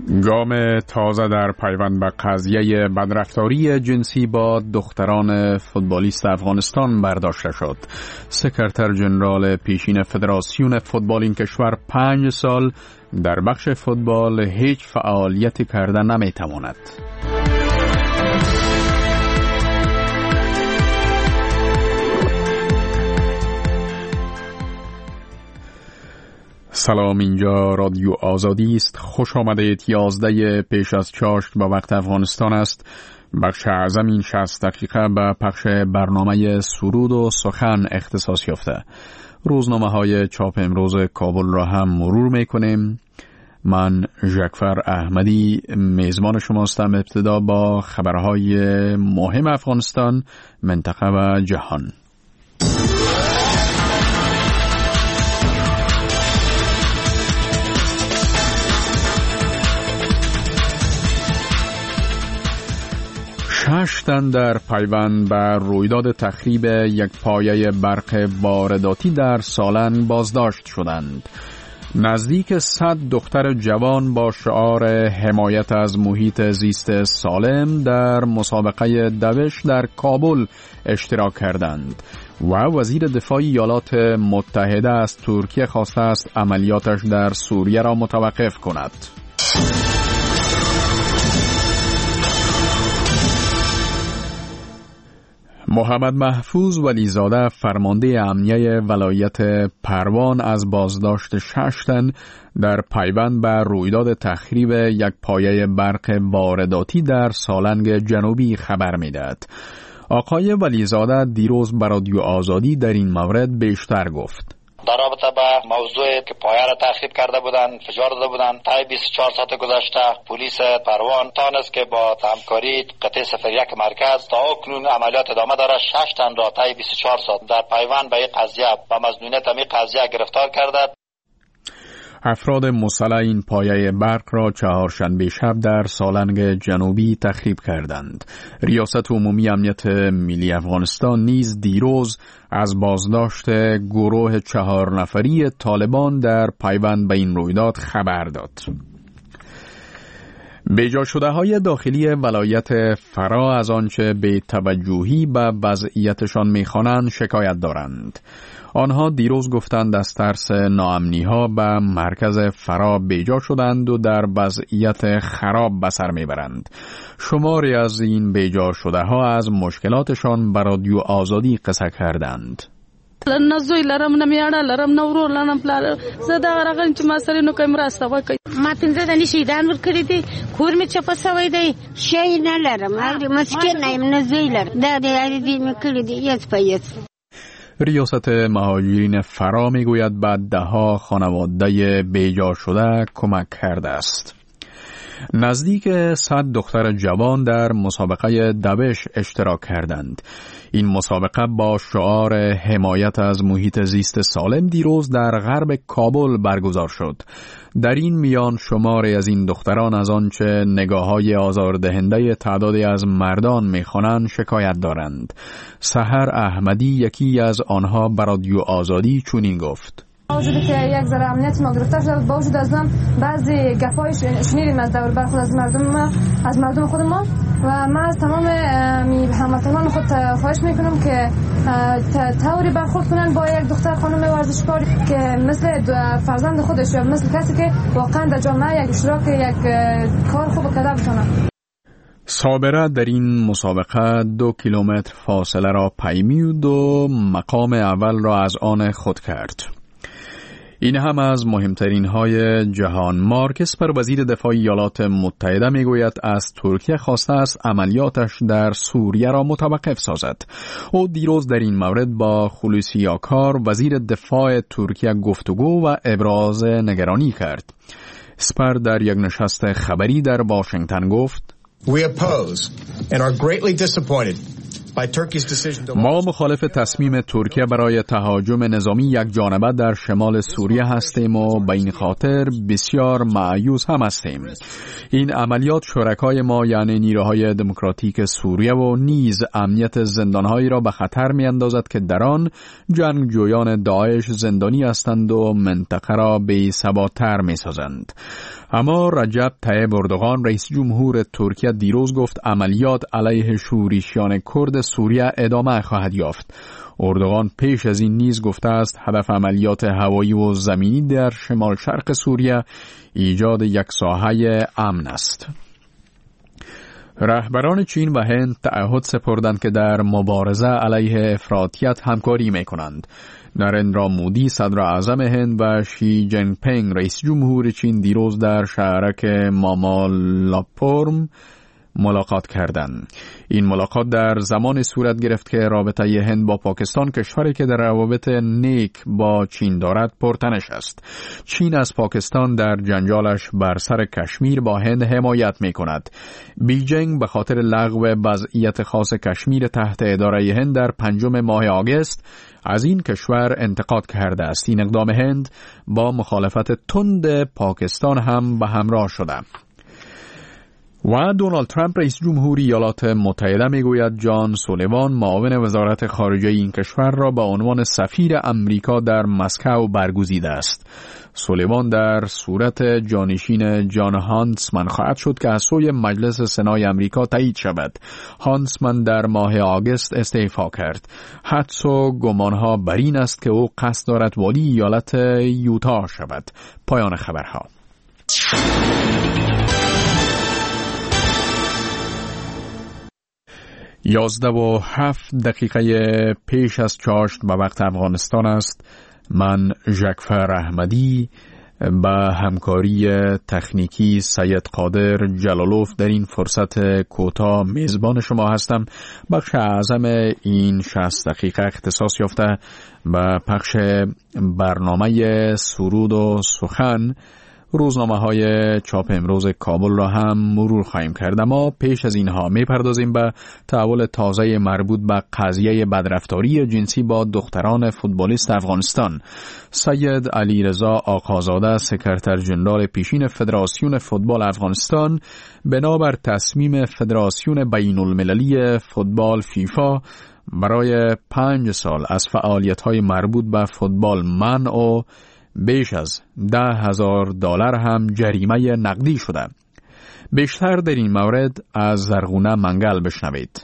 گام تازه در پیوند به قضیه بدرفتاری جنسی با دختران فوتبالیست افغانستان برداشته شد. سکرتر جنرال پیشین فدراسیون فوتبال این کشور 5 سال در بخش فوتبال هیچ فعالیتی کرده نمیتواند. سلام، اینجا رادیو آزادی است. خوش آمدید. 11 پیش از چاشت به وقت افغانستان است. بخش اعظم این 60 دقیقه به پخش برنامه سرود و سخن اختصاص یافته. روزنامه های چاپ امروز کابل را هم مرور میکنیم. من ژکفر احمدی میزبان شما هستم. ابتدا با خبرهای مهم افغانستان، منطقه و جهان. شش تن در پیوند به رویداد تخریب یک پایه برق وارداتی در سالنگ بازداشت شدند. نزدیک 100 دختر جوان با شعار حمایت از محیط زیست سالم در مسابقه دوش در کابل اشتراک کردند و وزیر دفاع ایالات متحده از ترکیه خواسته است عملیاتش در سوریه را متوقف کند. محمد محفوظ ولیزاده فرمانده امنیه ولایت پروان از بازداشت 6 تن در پیوند به رویداد تخریب یک پایه برق وارداتی در سالنگ جنوبی خبر میدهد. آقای ولیزاده دیروز به رادیو آزادی در این مورد بیشتر گفت. در رابطه با موضوعی که پایه را تخریب کرده بودند، انفجار داده بودند، طی 24 ساعت گذشته پلیس پروان تانست که با همکاری قطعه 01 مرکز تا اکنون عملیات ادامه داره. 6 تن را طی 24 ساعت در پیوند به این قضیه و مظنونیت این قضیه گرفتار کرده. افراد مسلح این پایه برق را چهارشنبه شب در سالنگ جنوبی تخریب کردند. ریاست عمومی امنیت ملی افغانستان نیز دیروز از بازداشت گروه 4 نفری طالبان در پیوند به این رویداد خبر داد. بیجا شده های داخلی ولایت فرا از آنچه به توجهی به وضعیتشان می‌خوانند شکایت دارند. آنها دیروز گفتند از ترس ناامنی ها به مرکز فرا بیجا شدند و در وضعیت خراب به سر میبرند. شماری از این بیجا شده ها از مشکلاتشان به رادیو آزادی قصه کردند. نه زوی لرم، نه میاړه لرم، نه ورور لرم، پلار زه دا راغلم چې ما سره نو کوم راسته وکړي. ما 15 دنې شهیدان ورکړي دي، کور مې چپه سوی دی، شی نه لرم، مسکین نه یم، نه زوی لرم، دا دې مې کړي دي یس په یس. ریاست مهاجرین فرا میگوید بعد 10 خانواده بیجا شده کمک کرده است. نزدیک 100 دختر جوان در مسابقه دوش اشتراک کردند. این مسابقه با شعار حمایت از محیط زیست سالم دیروز در غرب کابل برگزار شد. در این میان شماری از این دختران از آنچه نگاه‌های آزاردهنده تعدادی از مردان می‌خوانند شکایت دارند. سحر احمدی یکی از آنها به رادیو آزادی چنین گفت: وجودی که یک ذره امنیت ما گرفته شده، با وجود از بعضی گپ‌های شنیدیم از دور برخورد از مردم خود ما و من از تمام هموطنان خود خواهش میکنم که طوری برخورد کنن با یک دختر خانم ورزشکار که مثل فرزند خودش یا مثل کسی که واقعا در جامعه یک اشتراک یک کار خوب کرده بتونه. صابره در این مسابقه 2 کیلومتر فاصله را پیمود و مقام اول را از آن خود کرد. این هم از مهمترین های جهان. مارک اسپر وزیر دفاع ایالات متحده میگوید از ترکیه خواسته است عملیاتش در سوریه را متوقف سازد. او دیروز در این مورد با خلوصی آکار وزیر دفاع ترکیه گفتگو و ابراز نگرانی کرد. اسپر در یک نشست خبری در واشنگتن گفت: We oppose and are greatly disappointed ما مخالف تصمیم ترکیه برای تهاجم نظامی یک جانبه در شمال سوریه هستیم و به این خاطر بسیار مایوس هم هستیم. این عملیات شرکای ما یعنی نیروهای دموکراتیک سوریه و نیز امنیت زندانهایی را به خطر می اندازد که در آن جنگجویان داعش زندانی هستند و منطقه را بی‌ثبات‌تر می سازند. اما رجب طیب اردوغان رئیس جمهور ترکیه دیروز گفت عملیات علیه شورشیان کرد سوریه ادامه خواهد یافت. اردوغان پیش از این نیز گفته است هدف عملیات هوایی و زمینی در شمال شرق سوریه ایجاد یک ساحه امن است. رهبران چین و هند تعهد سپردند که در مبارزه علیه افراطیت همکاری می‌کنند. نریندرا مودی صدر اعظم هند و شی جین پینگ رئیس جمهور چین دیروز در شهرک مامالاپورم ملاقات کردند. این ملاقات در زمان صورت گرفت که رابطه هند با پاکستان، کشوری که در روابط نیک با چین دارد، پرتنش است. چین از پاکستان در جنجالش بر سر کشمیر با هند حمایت می کند. بیجینگ به خاطر لغو وضعیت خاص کشمیر تحت اداره هند در 5 ماه آگوست از این کشور انتقاد کرده است. این اقدام هند با مخالفت تند پاکستان هم به همراه شده. و دونالد ترامپ رئیس جمهوری ایالات متحده میگوید جان سولیوان معاون وزارت خارجه این کشور را به عنوان سفیر امریکا در مسکو برگزیده است. سولیوان در صورت جانشین جان هانتسمن خواهد شد که از سوی مجلس سنای امریکا تایید شود. هانتسمن در ماه آگوست استعفا کرد. حدس و گمانها بر این است که او قصد دارد والی ایالت یوتا شود. پایان خبرها. 11:07 پیش از چاشت به وقت افغانستان است. من ژکفر احمدی با همکاری تکنیکی سید قادر جلالوف در این فرصت کوتاه میزبان شما هستم. بخش اعظم این 60 دقیقه اختصاص یافته به پخش برنامه سرود و سخن. روزنامه‌های چاپ امروز کابل را هم مرور خواهیم کرد. ما پیش از اینها می‌پردازیم به تحول تازه مربوط به قضیه بدرفتاری جنسی با دختران فوتبالیست افغانستان. سید علیرضا آقازاده سکرتر ژنرال پیشین فدراسیون فوتبال افغانستان بنابر تصمیم فدراسیون بین‌المللی فوتبال فیفا برای 5 سال از فعالیت‌های مربوط به فوتبال منع و بیش از $10,000 هم جریمه نقدی شده. بیشتر در این مورد از زرغونه منگل بشنوید.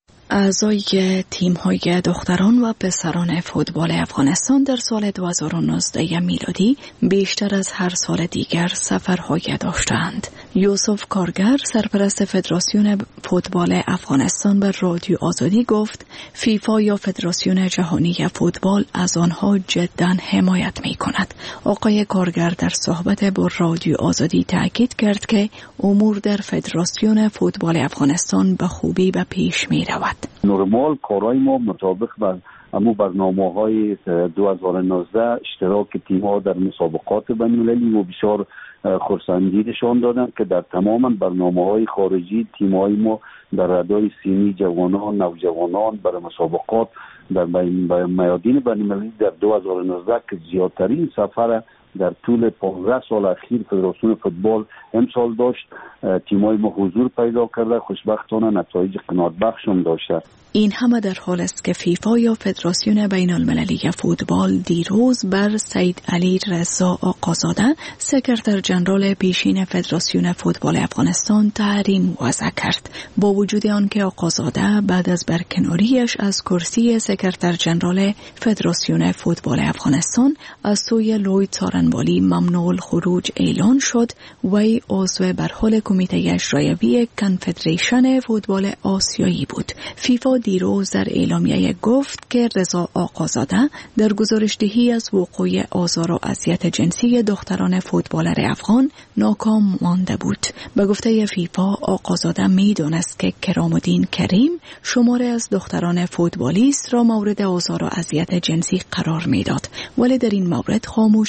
اعضای تیم‌های دختران و پسران فوتبال افغانستان در سال 2019 میلادی بیشتر از هر سال دیگر سفرهای داشتند. یوسف کارگر سرپرست فدراسیون فوتبال افغانستان به رادیو آزادی گفت فیفا یا فدراسیون جهانی فوتبال از آنها جداً حمایت می‌کند. آقای کارگر در صحبت با رادیو آزادی تاکید کرد که امور در فدراسیون فوتبال افغانستان به خوبی به پیش می‌رود. نرمال کارهای ما مطابق با امو برنامه‌های 2019 اشتراک تیم‌ها در مسابقات بین‌المللی و بسیار خرسندی نشان دادند که در تمام برنامه‌های خارجی تیم‌های ما در ردای سینی جوانان نوجوانان برای مسابقات در میادین بین‌المللی در 2019 که زیادترین سفر در طول 15 سال اخیر فدراسیون فوتبال امسال داشت، تیم‌های ما حضور پیدا کرده، خوشبختانه نتایج قناعت‌بخش هم داشته. این همه در حال است که فیفا یا فدراسیون بین‌المللی فوتبال دیروز بر سید علی رضا آقازاده سکرتر ژنرال پیشین فدراسیون فوتبال افغانستان تحریم وضع کرد. با وجود آنکه آقازاده بعد از برکناریش از کرسی سکرتر ژنرال فدراسیون فوتبال افغانستان از سوی لوید سارنوالی ممنوع الخروج اعلان شد، وی عضو برحال کمیته اجرایی کنفدریشن فوتبال آسیایی بود. فیفا دیروز در اعلامیه گفت که رضا آقازاده در گزارشدهی از وقوع آزار و اذیت جنسی دختران فوتبالر افغان ناکام مانده بود. به گفته فیفا آقازاده می‌دانست که کرام الدین کریم شماری از دختران فوتبالیست را مورد آزار و اذیت جنسی قرار می‌داد، ولی در این مورد خاموشی اختیار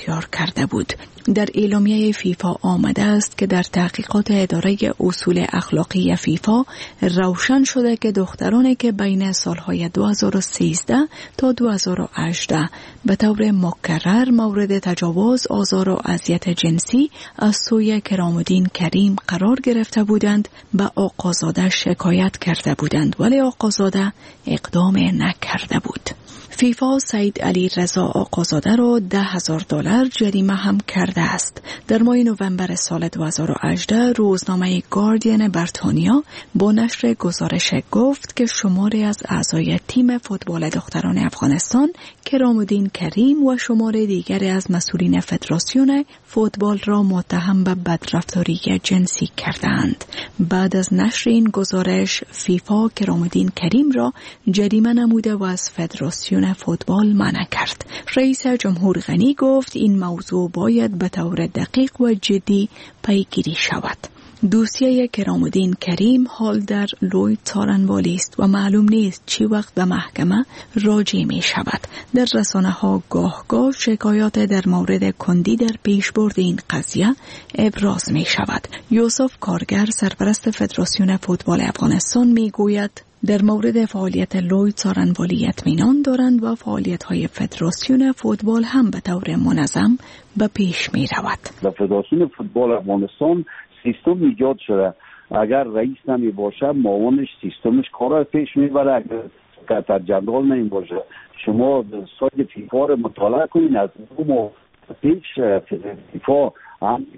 اختیار کرده بود. در اعلامیه فیفا آمده است که در تحقیقات اداره اصول اخلاقی فیفا روشن شده که دخترانی که بین سالهای 2013 تا 2018 به طور مکرر مورد تجاوز، آزار و اذیت جنسی از سوی کرام‌الدین کریم قرار گرفته بودند به آقازاده شکایت کرده بودند، ولی آقازاده اقدام نکرده بود. فیفا سید علی رضا آقازاده را $10,000 جریمه هم کرده است. در ماه نوامبر سال 2018 روزنامه گاردین بریتانیا با نشر گزارش گفت که شماری از اعضای تیم فوتبال دختران افغانستان کرام‌الدین کریم و شماری دیگری از مسئولین فدراسیون فوتبال را متهم به بدرفتاری جنسی کردند. بعد از نشر این گزارش فیفا کرام‌الدین کریم را جریمه نموده و از فدراسیون فوتبال منع کرد. رئیس جمهور غنی گفت این موضوع باید به طور دقیق و جدی پیگیری شود. دوسیه کرام‌الدین کریم حال در لوی تارنوالی است و معلوم نیست چی وقت به محکمه راجع می شود. در رسانه ها گاه شکایات در مورد کندی در پیشبرد این قضیه ابراز می شود. یوسف کارگر سرپرست فدراسیون فوتبال افغانستان می گوید در مورد فعالیت لوی تارنوالی اطمینان دارند و فعالیت‌های فدراسیون فوتبال هم به طور منظم به پیش می رود. در فدراسیون فوتبال افغانستان سیستم ایجاد شده. اگر رئیس نمی باشه معاونش سیستمش کار پیش میبره. اگر سکرتر جنرال نمی باشه شما سایت فیفا رو مطالعه کنین. از اون پیش فیفا هم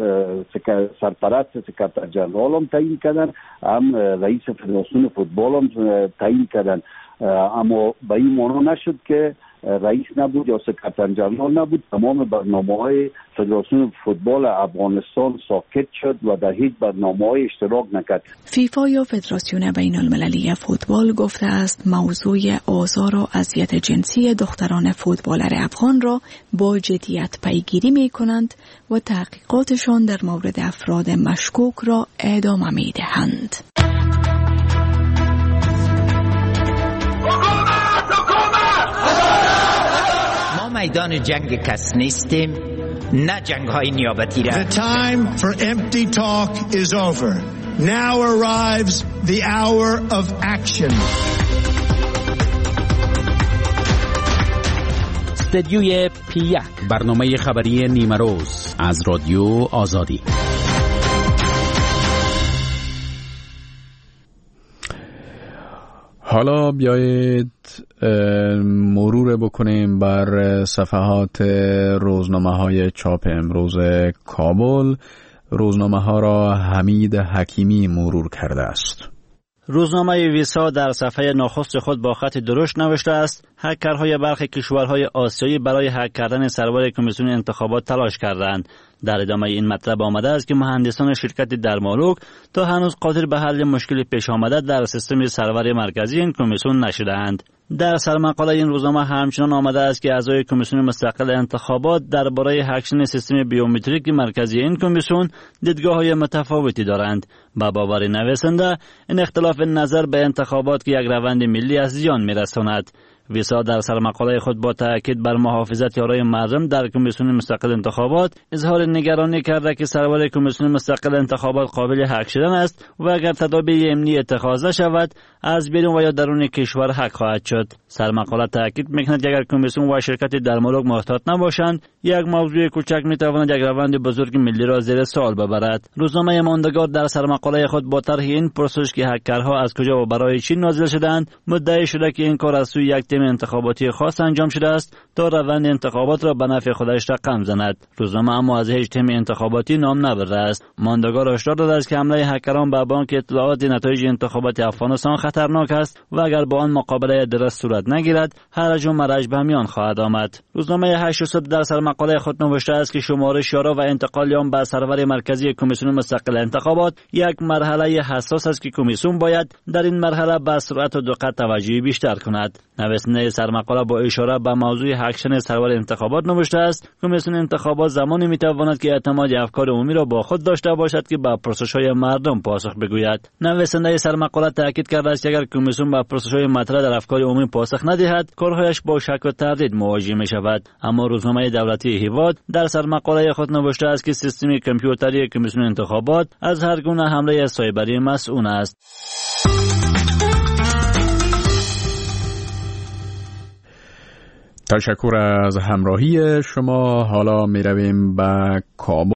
سرپرست سکرتر جنرال هم تعیین کردن، هم رئیس فدراسیون فوتبال هم تعیین کردن، اما به این معنا نشد که رئیس نبود یا سکرتر جنرال نبود. تمام برنامه‌های فدراسیون فوتبال افغانستان ساکت شد و در هیچ برنامه‌های اشتراک نکرد. فیفا یا فدراسیون بین‌المللی فوتبال گفته است موضوع آزار و اذیت جنسی دختران فوتبالر افغان را با جدیت پیگیری می‌کنند و تحقیقاتشان در مورد افراد مشکوک را ادامه می‌دهند. میدان جنگ کس نیستیم، نه جنگ های نیابتی را. The time for empty talk is over. Now arrives the hour of action. استدیوی P1 برنامه خبری نیمه روز از رادیو آزادی. حالا بیایید مرور بکنیم بر صفحات روزنامه‌های چاپ امروز کابل. روزنامه‌ها را حمید حکیمی مرور کرده است. روزنامه ویسا در صفحه نخست خود با خط درشت نوشته است: هکرهای برخی کشورهای آسیایی برای هک کردن سرور کمیسیون انتخابات تلاش کردند. در ادامه این مطلب آمده است که مهندسان شرکت درمالوک تا هنوز قادر به حل مشکل پیش آمده در سیستم سرور مرکزی این کمیسیون نشده‌اند. در سرمقاله این روزنامه همچنان آمده است که اعضای کمیسیون مستقل انتخابات درباره هک سیستم بیومتریک مرکزی این کمیسیون دیدگاه‌های متفاوتی دارند. با باور نویسنده این اختلاف نظر به انتخابات که یک روند ملی از زیان می‌رساند. ویسا در سرمقاله خود با تأکید بر محافظت یارای مردم در کمیسیون مستقل انتخابات اظهار نگرانی کرده که سرور کمیسیون مستقل انتخابات قابل هک شدن است و اگر تدابیر امنی اتخاذ شود از بیرون و یا درون کشور هک خواهد شد. سرمقاله تأکید می‌کند که اگر کمیسیون و شرکت درمالوک محتاط نباشند یک موضوع کوچک می‌تواند یک روند بزرگ ملی را زیر سوال ببرد. روزنامه ماندگار در سرمقاله خود با طرح این پرسش که هکرها از کجا و برای چی نازل شدند مدعی شده که این کار از سوی یک تیم انتخاباتی خاص انجام شده است تا روند انتخابات را به نفع خودش رقم زند. روزنامه اما از هیچ تیم انتخاباتی نام نبرده است. ماندگار هشدار داده است که حمله هکران به بانک اطلاعات نتایج انتخابات افغانستان خطرناک است و اگر با آن مقابله درست صورت نگیرد هرج و مرج به میان خواهد آمد. روزنامه 8 در سرمقاله خود نوشته است که شمارش یارا و انتقال آن به سرور مرکزی کمیسیون مستقل انتخابات یک مرحله حساس است که کمیسیون باید در این مرحله به سرعت و دقت توجه بیشتر کند. نویسنده نویسنده سرمقاله با اشاره به موضوع هکشن سرور انتخابات نوشته است کمیسیون انتخابات زمانی میتواند که اعتماد افکار عمومی را با خود داشته باشد که به پرسش‌های مردم پاسخ بگوید. نویسنده سرمقاله تاکید کرده است که اگر کمیسیون به پرسش‌های مطرح در افکار عمومی پاسخ ندهد کارهایش با شک و تردید مواجه می‌شود. اما روزنامه دولتی هیواد در سرمقاله خود نوشته است که سیستم کامپیوتری کمیسیون انتخابات از هر گونه حمله سایبری مسئول است. تشکر از همراهی شما. حالا می رویم به کابل.